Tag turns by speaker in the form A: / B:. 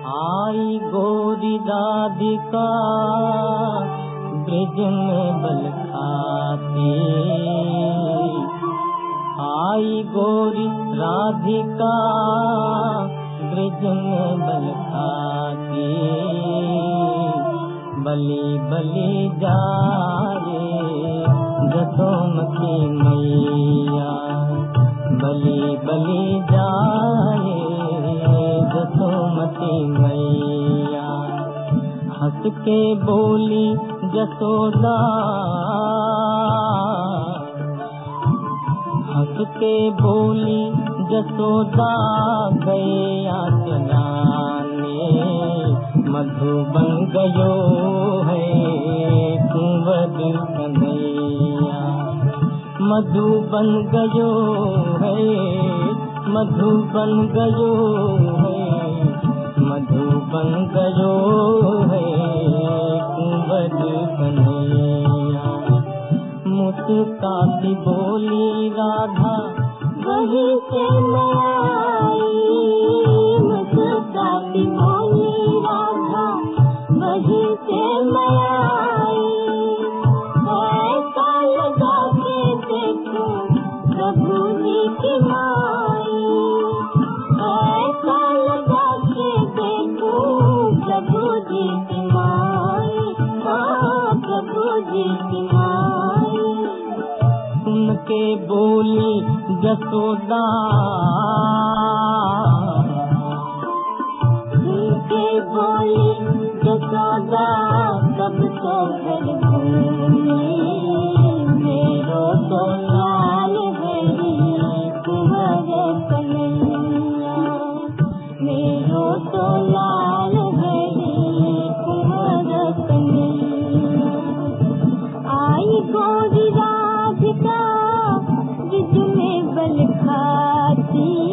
A: आई गोरी राधिका ब्रज में बल खाती, आई गोरी राधिका ब्रज में बल खाती, बली बली जाए जसोमती मैया, बली बली जाए जसोमती मैया। हंस के बोली जसोदा, हंस के बोली जसोदा गया चलाने, मधुबन गयो है कुंवर कन्हैया, मधुबन गयो है, मधुबन गयो है, मधुबन गयो है कुंवर कन्हैया। मुस्काती बोली राधा वहीं से मैं आई, मुस्काती बोली राधा वहीं से मैं आई, ऐसा लगा के देखो प्रभु जी की माई, ऐसा लगा के देखो प्रभु जी की माई, हाँ प्रभु जी की माई। सुन के बोली जसोदा, सुन के बोली जसोदा सब तो घर घूमी, मेरो तो लाल है कुंवर कन्हैया, मेरो तो लाल है कुंवर कन्हैया। आई गोरी राधिका ब्रज में बल खाती,